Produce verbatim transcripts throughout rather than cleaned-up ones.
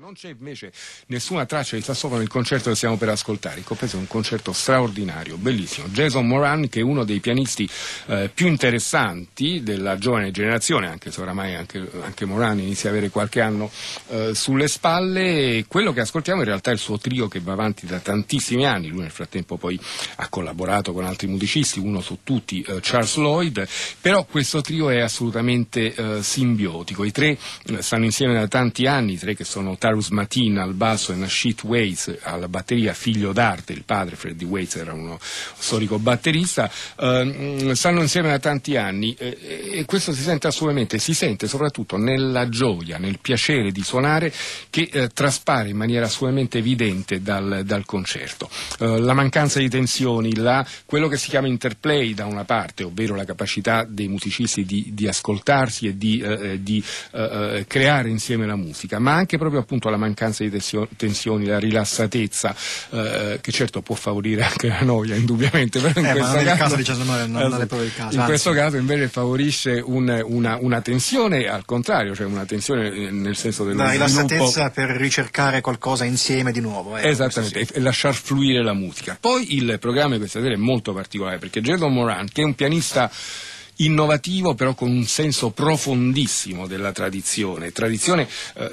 Non c'è invece nessuna traccia di sassofono nel concerto che stiamo per ascoltare. Il compenso è un concerto straordinario, bellissimo. Jason Moran, che è uno dei pianisti eh, più interessanti della giovane generazione, anche se oramai anche, anche Moran inizia a avere qualche anno eh, sulle spalle. E quello che ascoltiamo in realtà è il suo trio che va avanti da tantissimi anni. Lui nel frattempo poi ha collaborato con altri musicisti, uno su tutti eh, Charles Lloyd, però questo trio è assolutamente eh, simbiotico. I tre eh, stanno insieme da tanti anni, i tre che sono Tarus Matin al basso e Nasheed Waits alla batteria, figlio d'arte. Il padre, Freddie Waits, era uno storico batterista, eh, stanno insieme da tanti anni eh, e questo si sente assolutamente, si sente soprattutto nella gioia, nel piacere di suonare che eh, traspare in maniera assolutamente evidente dal, dal concerto. Eh, la mancanza di tensioni, la, quello che si chiama interplay da una parte, ovvero la capacità dei musicisti di, di ascoltarsi e di, eh, di eh, creare insieme la musica, ma anche proprio appunto la mancanza di tensio, tensioni, la rilassatezza, eh, che certo può favorire anche la noia, indubbiamente, però in eh, questo ma caso, caso diciamo, non, non è proprio il caso. In anzi. questo caso invece favorisce un, una, una tensione al contrario, cioè una tensione nel senso dello la rilassatezza sviluppo, per ricercare qualcosa insieme di nuovo. Eh, esattamente, sì. e lasciar fluire la musica. Poi il programma di questa sera è molto particolare perché Jason Moran, che è un pianista innovativo però con un senso profondissimo della tradizione, tradizione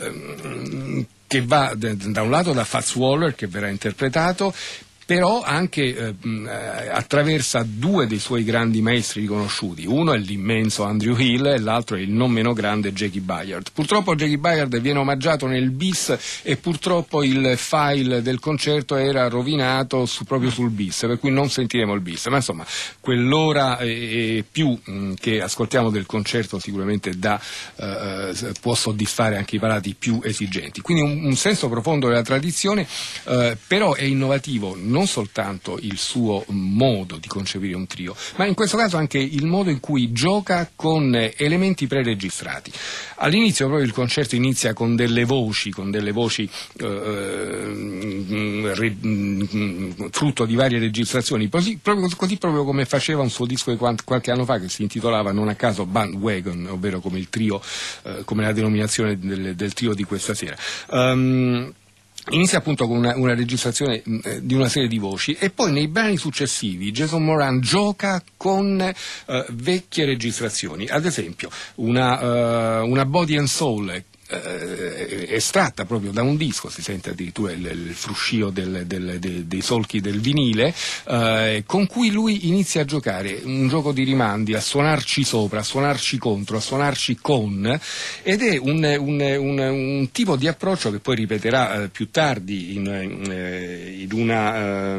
eh, che va da un lato da Fats Waller, che verrà interpretato, però anche eh, attraversa due dei suoi grandi maestri riconosciuti. Uno è l'immenso Andrew Hill e l'altro è il non meno grande Jackie Byard. Purtroppo Jackie Byard viene omaggiato nel bis e purtroppo il file del concerto era rovinato su, proprio sul bis, per cui non sentiremo il bis, ma insomma quell'ora e più mh, che ascoltiamo del concerto sicuramente da, eh, può soddisfare anche i palati più esigenti. Quindi un, un senso profondo della tradizione, eh, però è innovativo non soltanto il suo modo di concepire un trio, ma in questo caso anche il modo in cui gioca con elementi preregistrati. All'inizio proprio il concerto inizia con delle voci, con delle voci eh, re, frutto di varie registrazioni, così proprio, così proprio come faceva un suo disco di qualche anno fa che si intitolava non a caso Bandwagon, ovvero come il trio, eh, come la denominazione del, del trio di questa sera. Um, Inizia appunto con una, una registrazione eh, di una serie di voci e poi nei brani successivi Jason Moran gioca con eh, vecchie registrazioni, ad esempio una, uh, una Body and Soul eh, estratta proprio da un disco, si sente addirittura il, il fruscio del, del, de, dei solchi del vinile, eh, con cui lui inizia a giocare un gioco di rimandi, a suonarci sopra, a suonarci contro, a suonarci con, ed è un, un, un, un tipo di approccio che poi ripeterà eh, più tardi in, eh, in una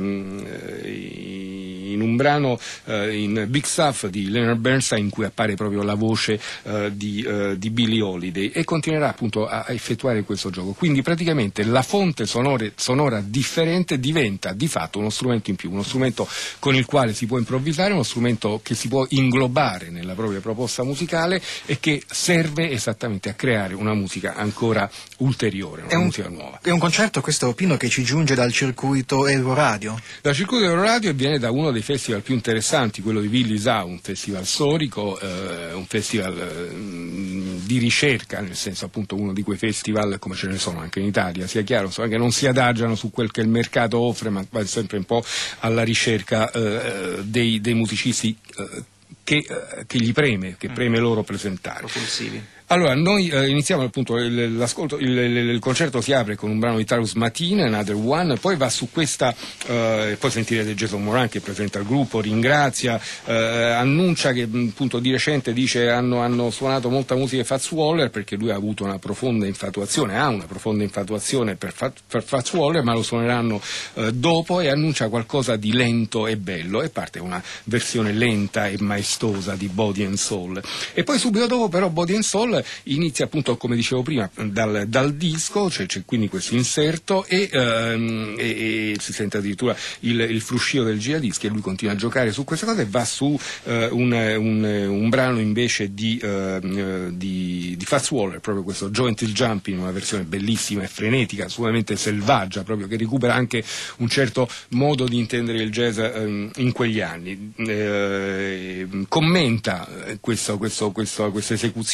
eh, in un brano eh, in Big Stuff di Leonard Bernstein in cui appare proprio la voce eh, di, eh, di Billie Holiday, e continuerà appunto a, a effettuare questo gioco. Quindi praticamente la fonte sonore, sonora differente diventa di fatto uno strumento in più, uno strumento con il quale si può improvvisare, uno strumento che si può inglobare nella propria proposta musicale e che serve esattamente a creare una musica ancora ulteriore, una è un, musica nuova. È un concerto, questo Pino, che ci giunge dal circuito Euroradio? Dal circuito Euroradio, e viene da uno dei festival più interessanti, quello di Villisau, un festival storico, eh, un festival eh, di ricerca, nel senso appunto uno di quei festival, come ce ne sono anche in Italia, sia chiaro, insomma, che non si adagiano su quel che il mercato offre, ma va sempre un po' alla ricerca eh, dei, dei musicisti eh, che, eh, che gli preme, che preme loro presentare. Propulsivi. Allora, noi eh, iniziamo appunto il, l'ascolto, il, il, il concerto si apre con un brano di Tarus Matin, Another One, poi va su questa, eh, poi sentirete Jason Moran che presenta il gruppo, ringrazia, eh, annuncia che appunto di recente dice hanno, hanno suonato molta musica di Fats Waller, perché lui ha avuto una profonda infatuazione, ha una profonda infatuazione per, per Fats Waller, ma lo suoneranno eh, dopo, e annuncia qualcosa di lento e bello, e parte una versione lenta e maestosa di Body and Soul. E poi subito dopo però Body and Soul inizia appunto, come dicevo prima, dal, dal disco, cioè c'è quindi questo inserto e, ehm, e, e si sente addirittura il, il fruscio del giradischi, e lui continua a giocare su queste cose e va su eh, un, un, un brano invece di, eh, di, di Fats Waller, proprio questo Joint Jumping, una versione bellissima e frenetica, assolutamente selvaggia, proprio che recupera anche un certo modo di intendere il jazz eh, in quegli anni. Eh, commenta questo, questo, questo, questa esecuzione dicendo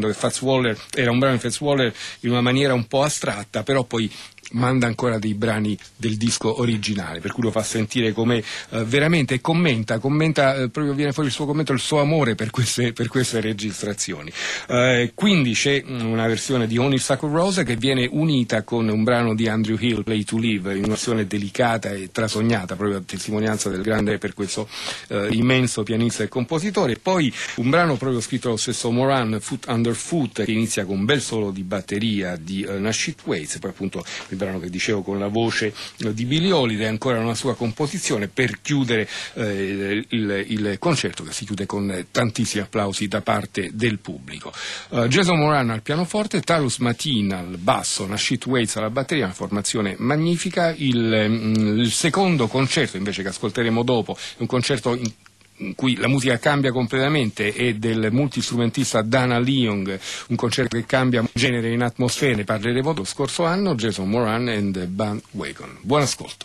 che Fats Waller era un brano di Fats Waller in una maniera un po' astratta, però poi manda ancora dei brani del disco originale, per cui lo fa sentire come eh, veramente, e commenta, commenta eh, proprio viene fuori il suo commento, il suo amore per queste, per queste registrazioni. Eh, quindi c'è una versione di Honeysuckle Rose che viene unita con un brano di Andrew Hill, Play to Live, in una versione delicata e trasognata, proprio a testimonianza del grande per questo eh, immenso pianista e compositore. Poi un brano proprio scritto dallo stesso Moran, Foot Under Foot, che inizia con un bel solo di batteria di uh, Nashit Waits, poi appunto il brano che dicevo con la voce uh, di Billie Holiday, ancora una sua composizione per chiudere uh, il, il concerto, che si chiude con uh, tantissimi applausi da parte del pubblico. Uh, Jason Moran al pianoforte, Tarus Matin al basso, Nashit Waits alla batteria, una formazione magnifica. Il, um, il secondo concerto invece che ascolteremo dopo è un concerto in in cui la musica cambia completamente, è del multistrumentista Dana Leong, un concerto che cambia genere in atmosfere, ne parleremo lo scorso anno, Jason Moran and Bandwagon. Buon ascolto.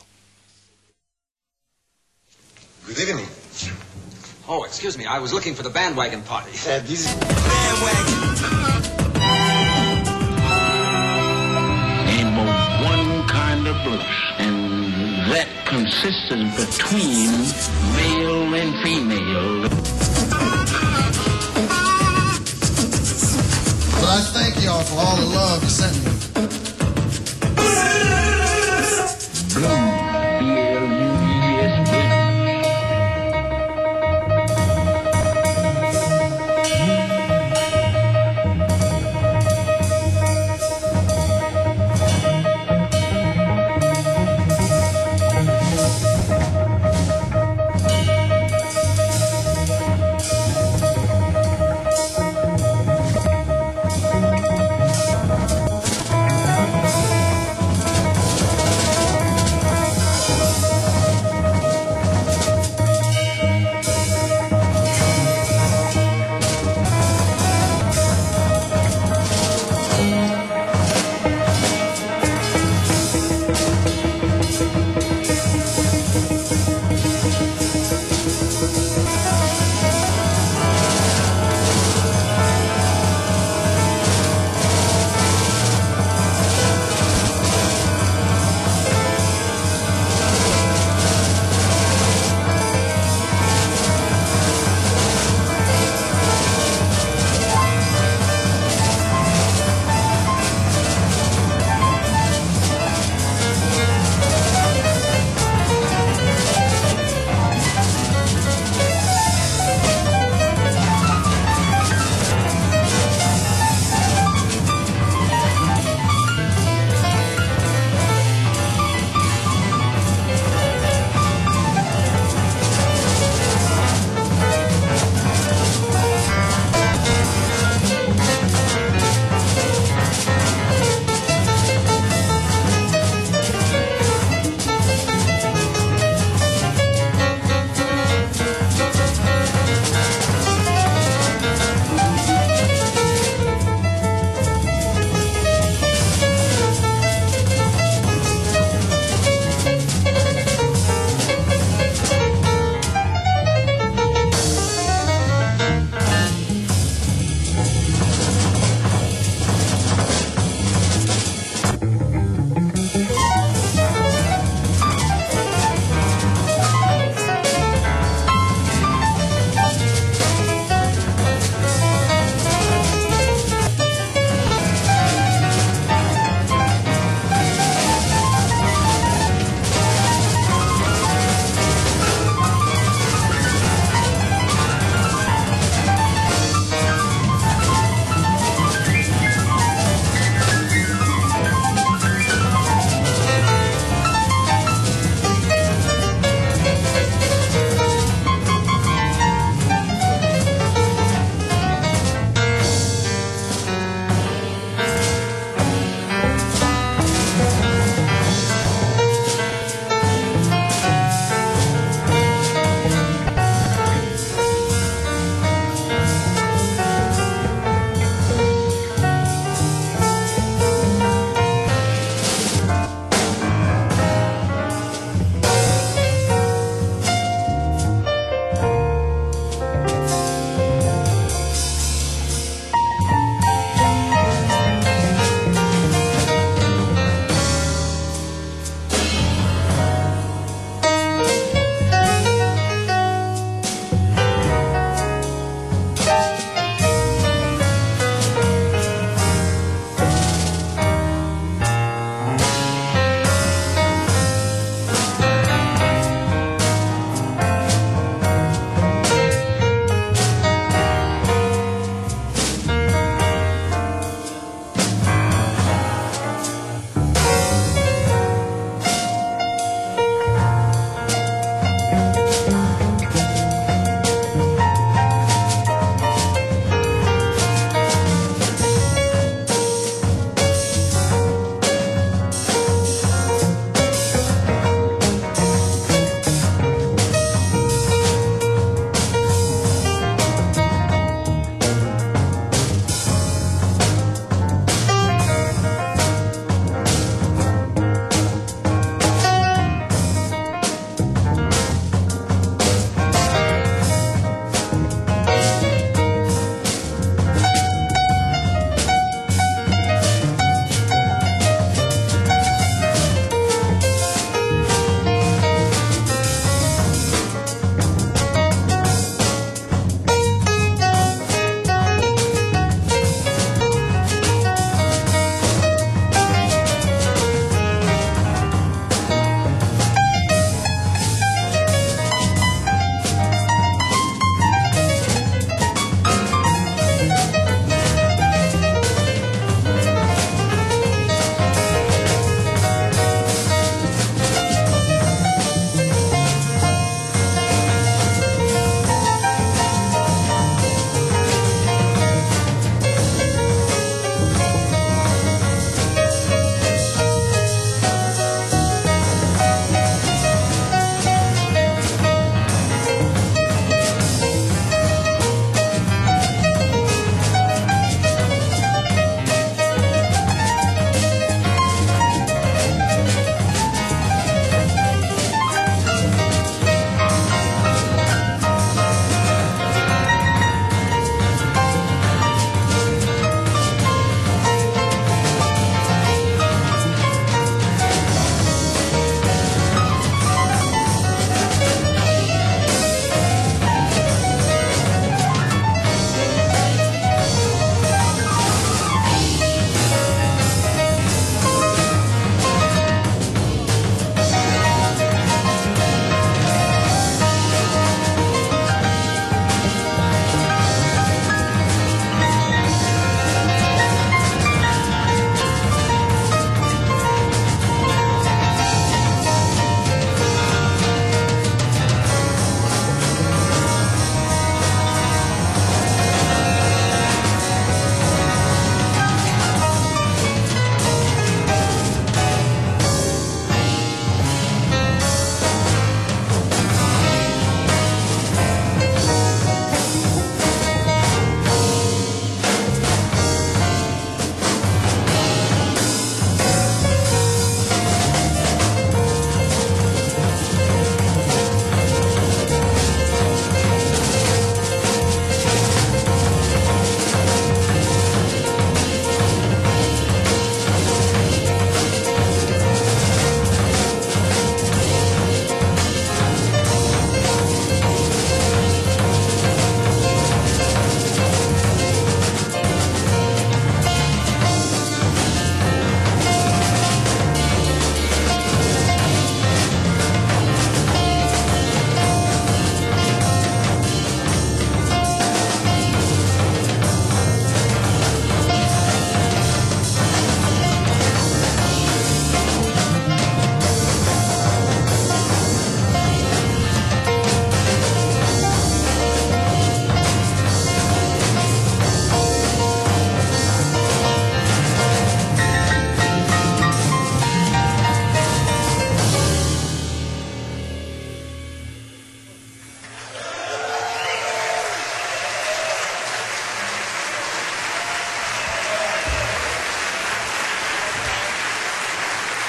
Good evening. Oh, excuse me, I was looking for the Bandwagon party. Uh, this is Bandwagon. Name of one kind of blues, and that consists between male and female. But I thank y'all for all the love you sent me. Blue.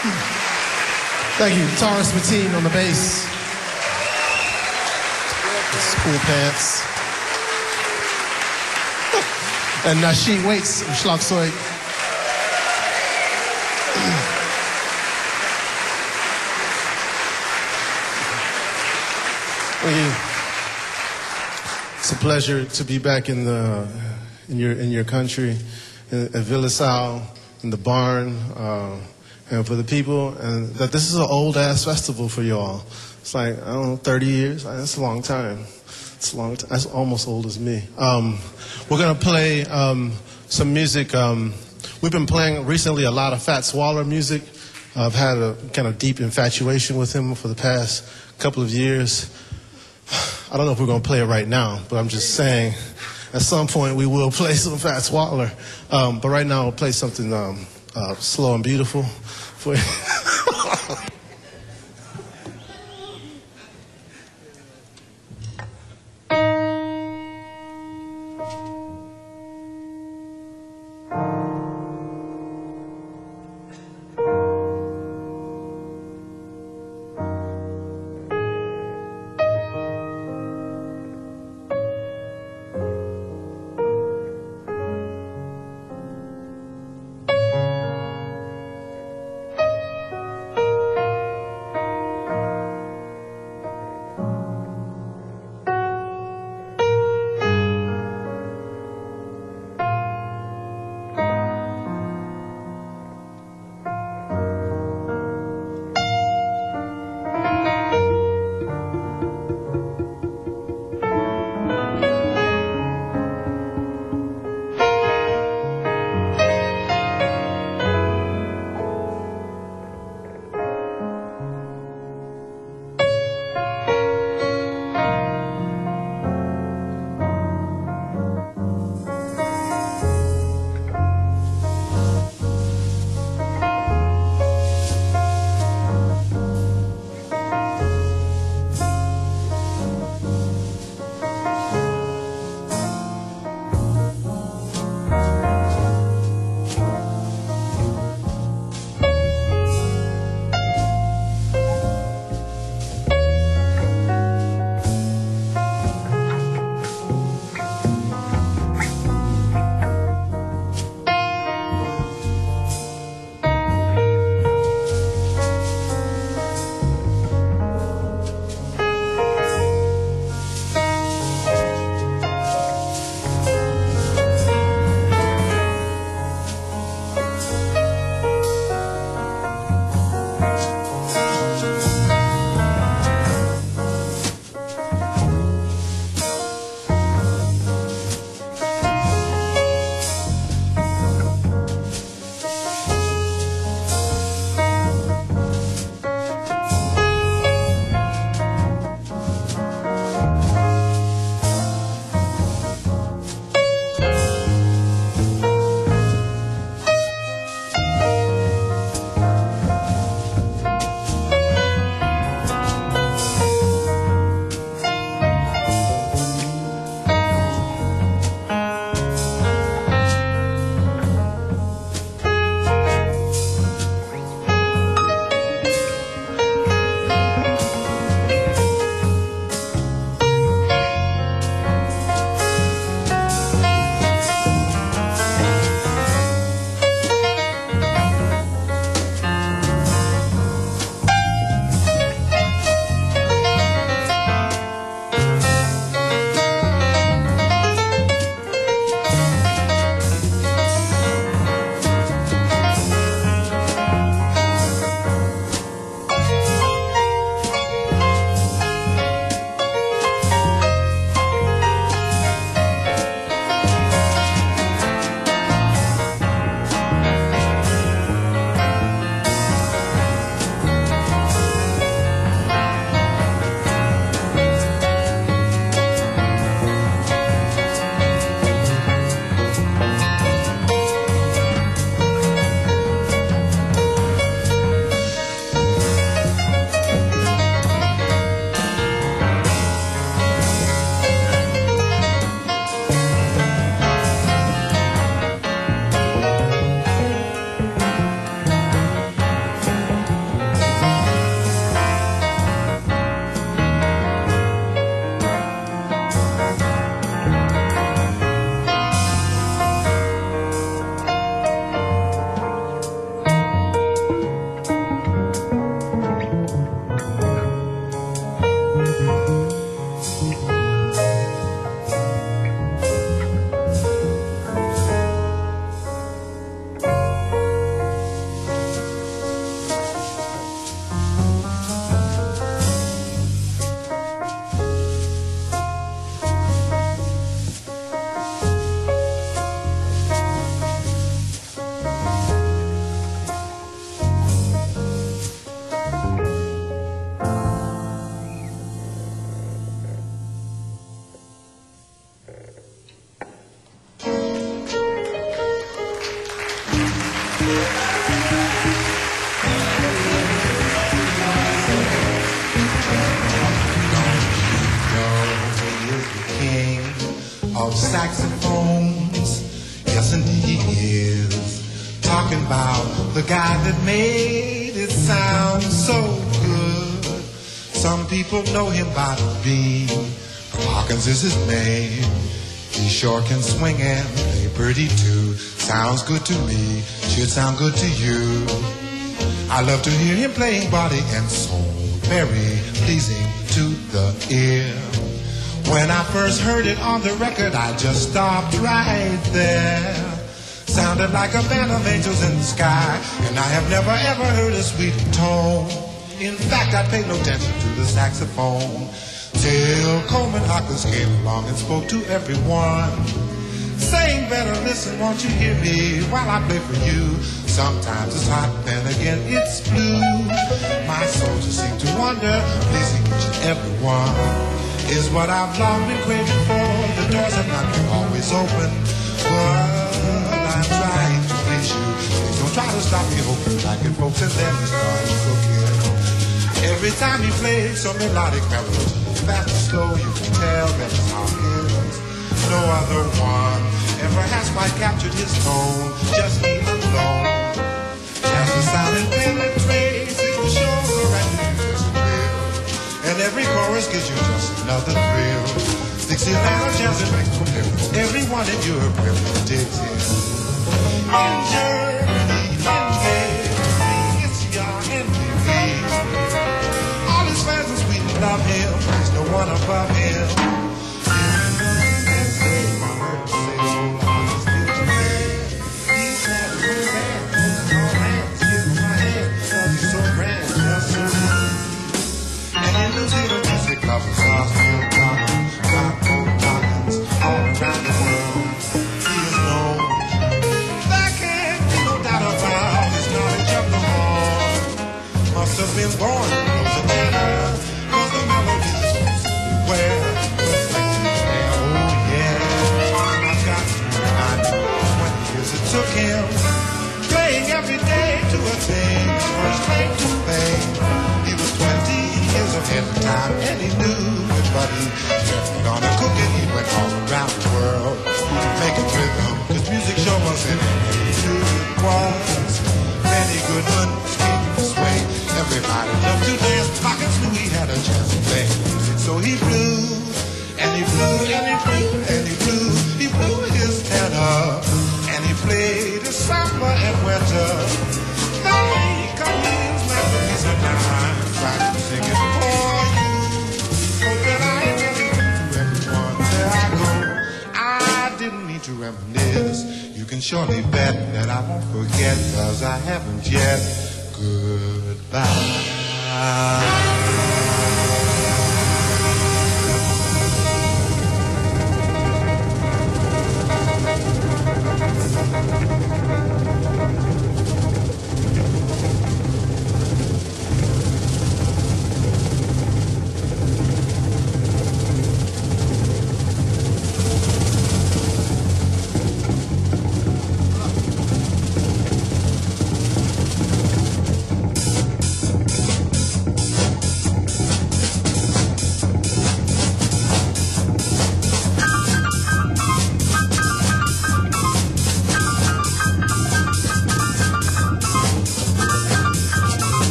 Thank you. Taurus Mateen on the bass. School pants. And Nasheed Waits of Schlagzeug. Thank you. It's a pleasure to be back in the in your in your country, in, at Villisau, in the barn, uh, and for the people, and that this is an old ass festival for y'all. It's like, I don't know, thirty years. That's a long time. It's a long time. That's almost old as me. Um, we're gonna play um, some music. Um, we've been playing recently a lot of Fats Waller music. I've had a kind of deep infatuation with him for the past couple of years. I don't know if we're going to play it right now, but I'm just saying at some point we will play some Fats Waller. Um, but right now we'll play something um, uh, slow and beautiful for you. about saxophones. Yes, indeed he is. Talking about the guy that made it sound so good. Some people know him by Bean. Hawkins is his name. He sure can swing and play pretty too. Sounds good to me, should sound good to you. I love to hear him playing body and soul, very pleasing to the ear. When I first heard it on the record, I just stopped right there. Sounded like a band of angels in the sky, and I have never ever heard a sweeter tone. In fact, I paid no attention to the saxophone till Coleman Hawkins came along and spoke to everyone, saying, better listen, won't you hear me while I play for you? Sometimes it's hot, then again it's blue. My soldiers seem to wonder, pleasing each and every one is what I've long been craving for. The doors have not been always open, but I'm trying to please you. Please don't try to stop me hoping like it, folks, and then we start cooking. Every time he plays some melodic melody, fast or slow, you can tell that it's Hawkins. No other one ever has quite captured his tone, just he alone. As the sound and penetrates, it will show the right there's a thrill. And every chorus gives you just another thrill. Dixieland or jazz, it makes no difference. Everyone in Europe really digs him. In Germany, in Germany, it's young and living. All his fans are sweet and love him. There's no one above him. Lovers are still talking, rock Hawkins all around the world. He is known. There can't be no doubt about his knowledge of the horn. Must have been born in Louisiana, cause the melody is everywhere. Reflecting there, oh yeah. I've got twenty years it took him, playing every day to attain his first claim to fame. He was twenty years ahead of time, and he knew it, but he kept on a cooking. He went all around the world, making rhythm, cause music sure was in him. He knew it was. Benny Goodman was keeping the sway. Everybody loved to dance. Hawkins knew he had a chance to play music, so he blew, and he blew, and he blew, and he blew. He blew his tenor, and he played his summer and winter. They come in melodies and I'm trying to sing it for you. Hoping I ain't getting to everyone where I go. I didn't mean to reminisce. You can surely bet that I won't forget, cause I haven't yet. Goodbye.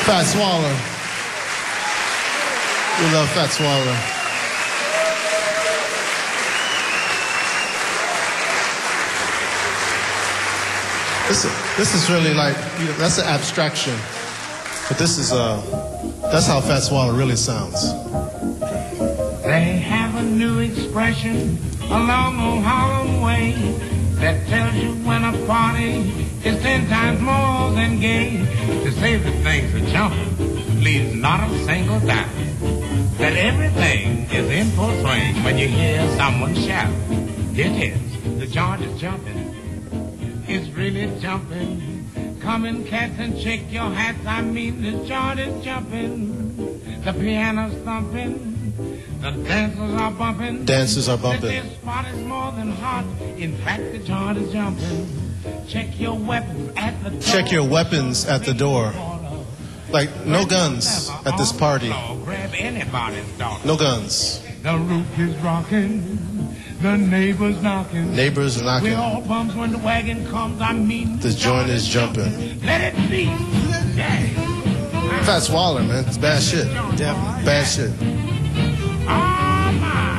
Fats Waller. We love Fats Waller. This is, this is really like, you know, that's an abstraction. But this is, uh, that's how Fats Waller really sounds. They have a new expression along on Harlem Way that tells you when a party is ten times more than gay. To say that things are jumping leaves not a single doubt. That everything is in full swing when you hear someone shout. It is, the joint is jumping. It's really jumping. Come in, cats, and shake your hats. I mean, the joint is jumping. The piano's thumping. The dancers are bumping. Dancers are bumping. This spot is more than hot. In fact, the joint is jumping. Check your weapons at the door. Check your weapons at the door. Like, no guns at this party. Grab anybody's daughter. No guns. The roof is rocking. The neighbors knocking. Neighbors knocking. We all bums when the wagon comes. I mean, the joint is jumping. Let it be. Yeah. Fats Waller, man. It's bad shit. Definitely. Bad shit. Oh, my.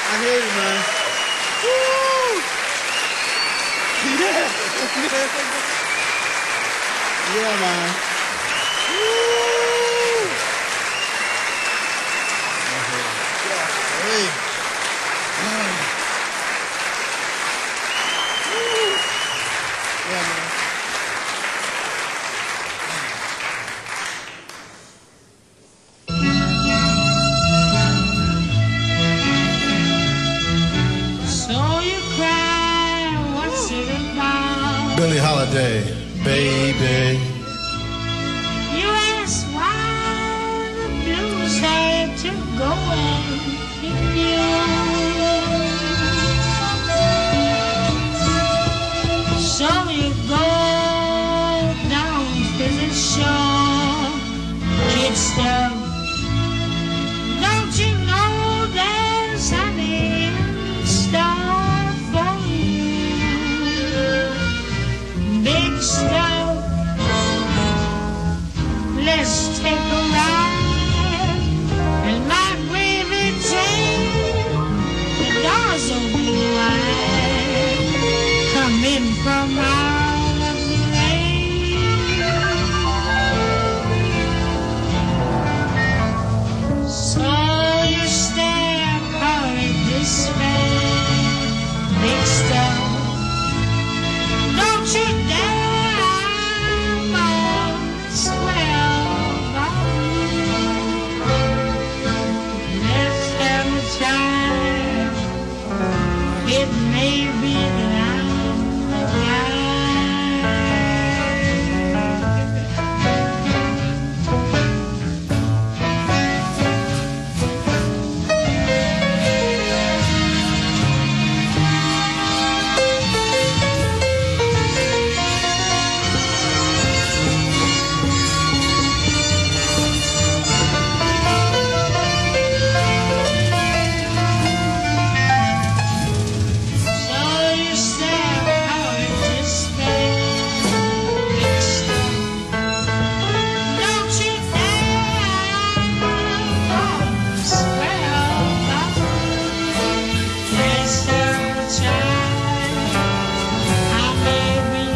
I hear you, man. Woo! Yeah. Yeah, man. Woo! Hey. Woo! Yeah, man. Billie Holiday, baby. You ask why the blues had to go and pick you. So you go down to the shore, kid stuff. Don't you know there's honey in store for you? Big stuff. Let's take a ride in my gravy train. The doors open wide. Come in from out of the rain. So you stare, call it despair. Big stuff. Don't you dare, I'm on swell about you. Let's have a time. It may be that I'm the guy. So you stare out in despair. Big stuff. Don't you dare, I'm on swell about you. Let's have a time. I may be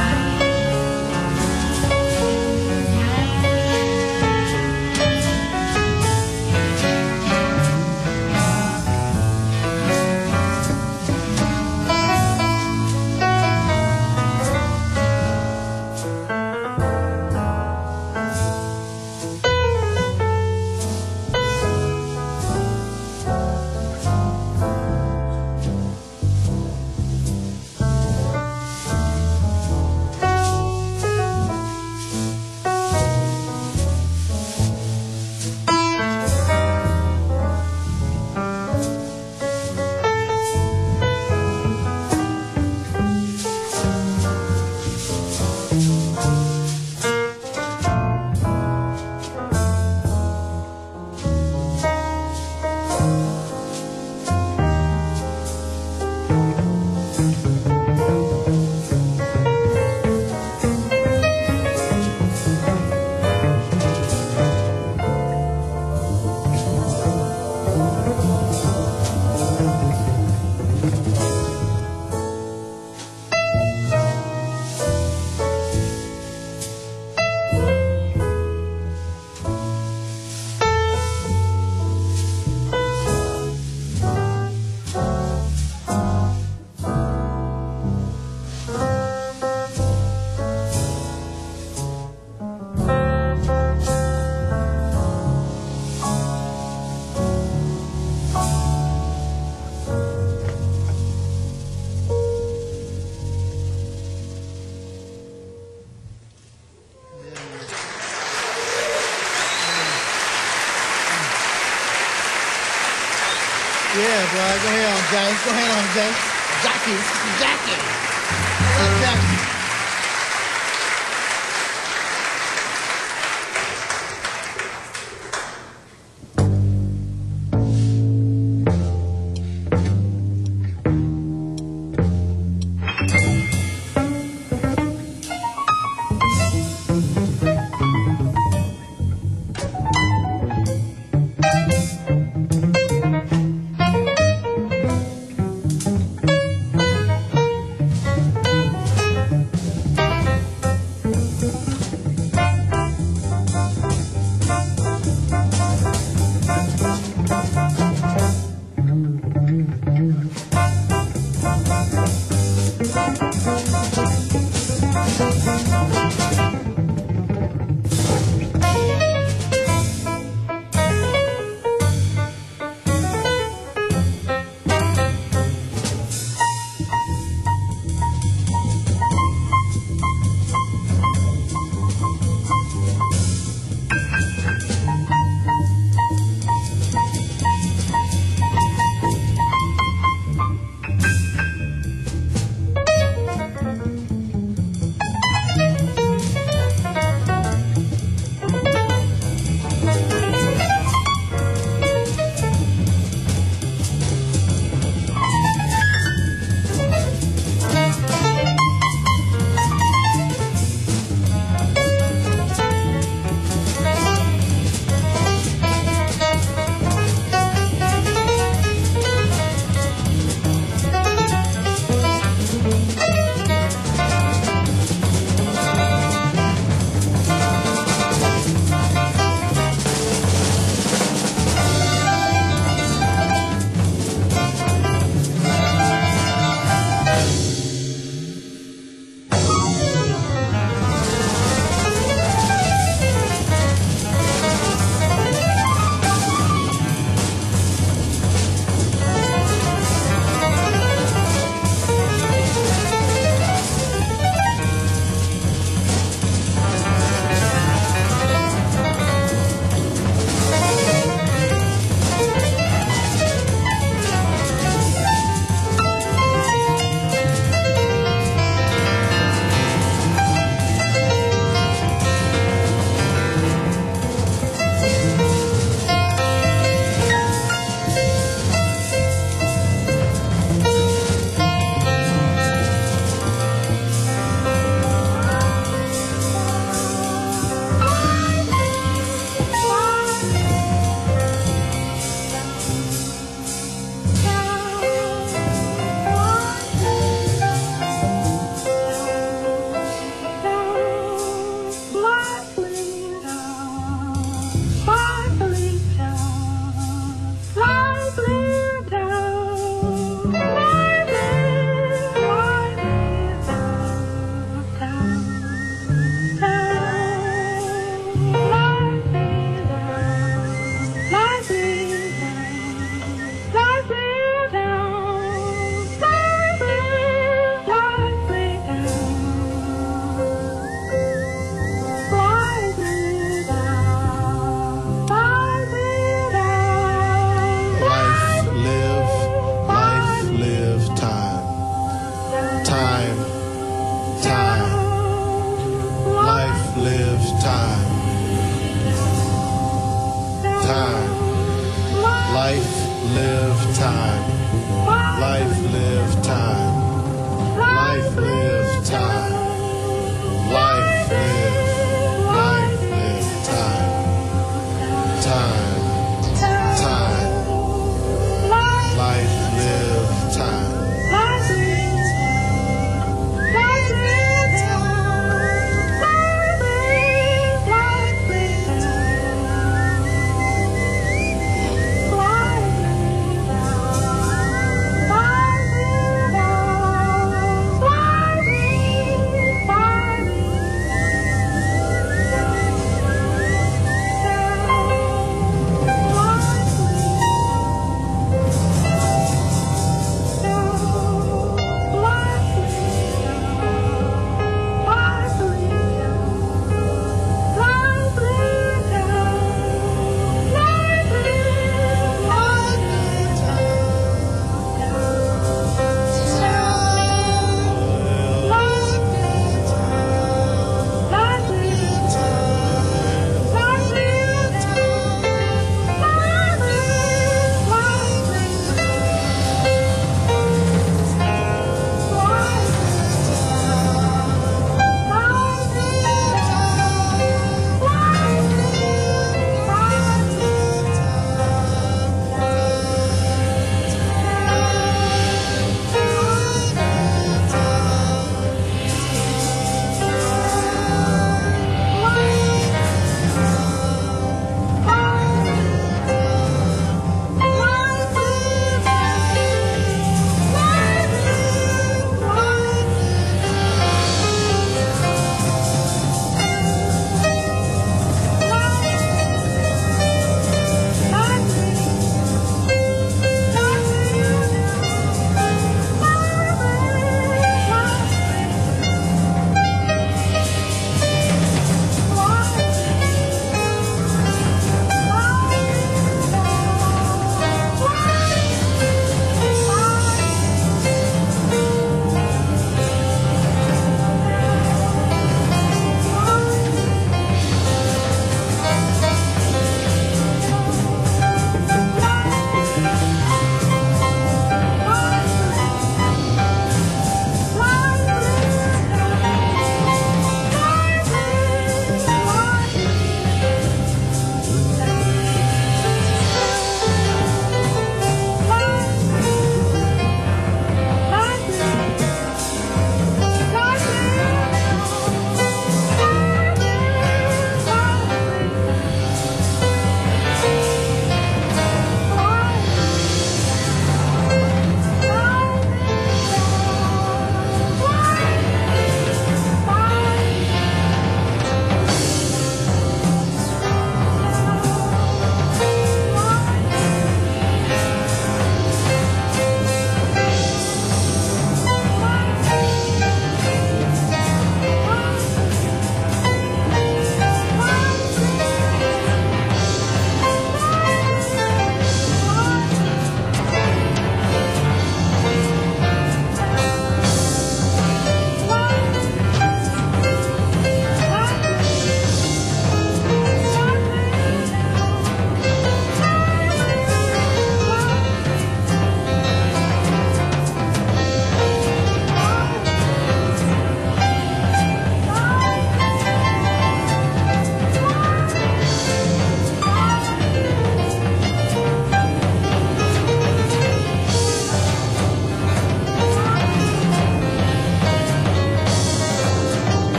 Yeah, boy. Go ahead on, James. Go ahead on, James. Jackie. Jackie. What's Jackie?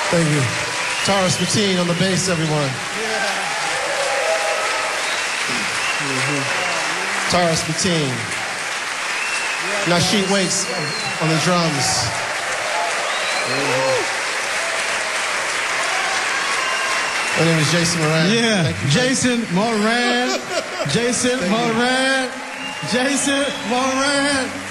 Thank you. Tara Spatine on the bass, everyone. Mm-hmm. Tara Spatine. Nasheet Waits on the drums. Mm-hmm. My name is Jason Moran. Yeah, Thank you, Jason Moran. Jason Moran. Jason Moran.